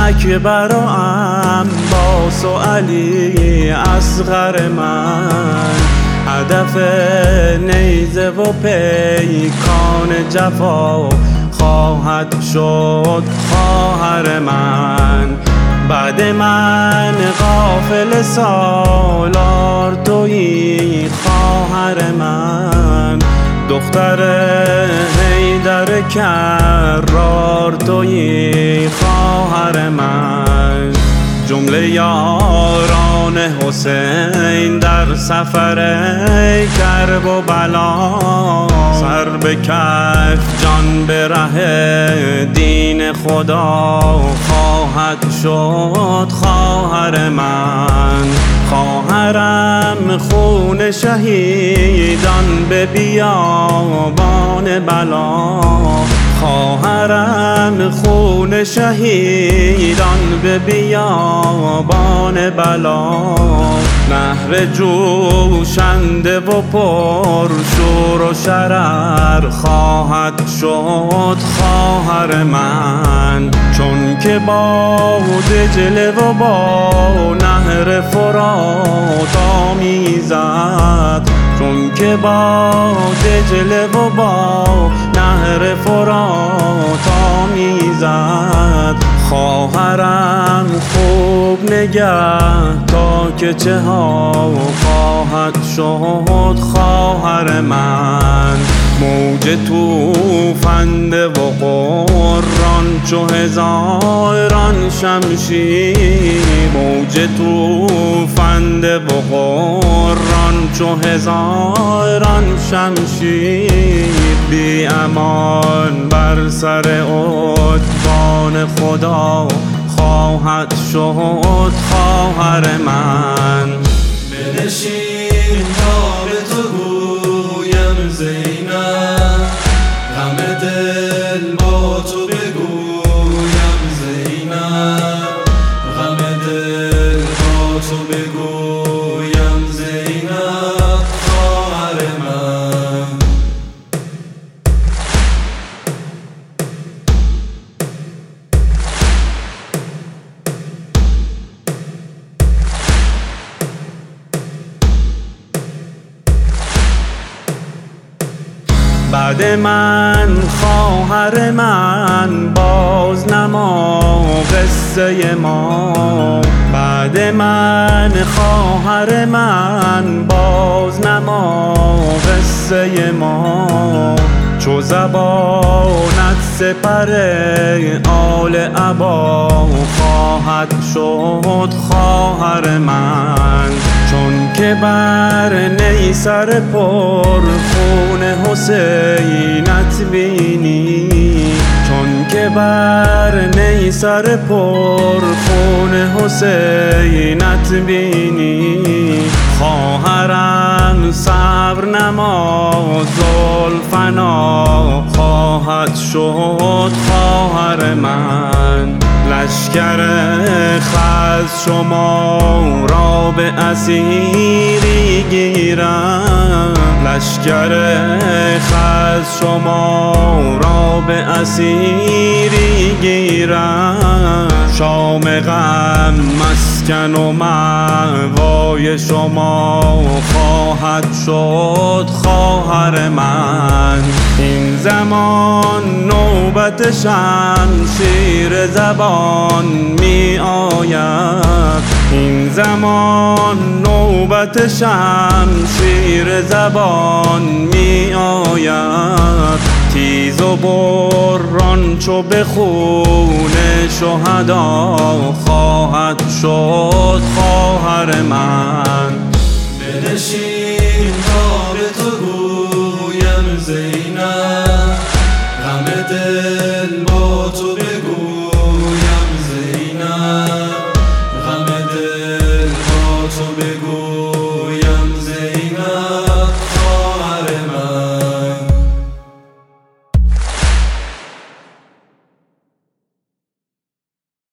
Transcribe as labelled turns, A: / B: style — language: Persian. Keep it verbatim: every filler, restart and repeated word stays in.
A: اکبر و عباس و علی اصغر من، هدف نیزه و پیکان جفا خواهد شد خواهر من. بعد من غافل سالار تویی خواهر من، دختر حیدر کرار تویی خواهر من. جمله یاران حسین در سفر کرب و بلا، سر به کف جان به ره دین خدا خواهد شد خواهر من. خواهرم خون شهیدان به بیابان بلا، خواهرم خون شهیدان به بیابان بلا. نهر جوشنده و پر شور و شرر خواهد شد خواهر من، چون که با دجله و با نهر فرات آمیزد، چون که با دجله و با نهر فرات آمیزد. خواهرم خوب نگه تا که چه ها خواهد شد خواهر من. موج توفنده و قران چو هزاران شمشیر، موج توفنده و قران چو هزاران شمشیر. بی امان بر سر عنوان خدا خواهد شد خواهر من.
B: بنشین تا به تو گویم زینب، غم دل با تو بگویم زینب، غم دل با تو بگویم زینب خواهر من.
A: بعد من خواهر من باز نما قصه ما، بعد من خواهر من باز نما قصه ما. چو زبانت سپر آل عبا خواهد شد خواهر من، چون که بر نی سر پر خون حسینت بینی، چون که بر نی سر پر خون حسینت بینی. خواهرم صبر نما زلفنا خواهد شد خواهر من. لشکر خز شما را به اسیری گیرم، لشکر خز شما را به اسیری گیرم. شام غم مسکن و مأوای شما خواهد شد خواهر من. این زمان نوبت شمشیر زبان می آید، این زمان نوبت شمشیر زبان می آید. تیز و بران چو به خون شهدا خواهد شد خواهر من.
B: بنشین تا به تو گویم زینب، غم دل با تو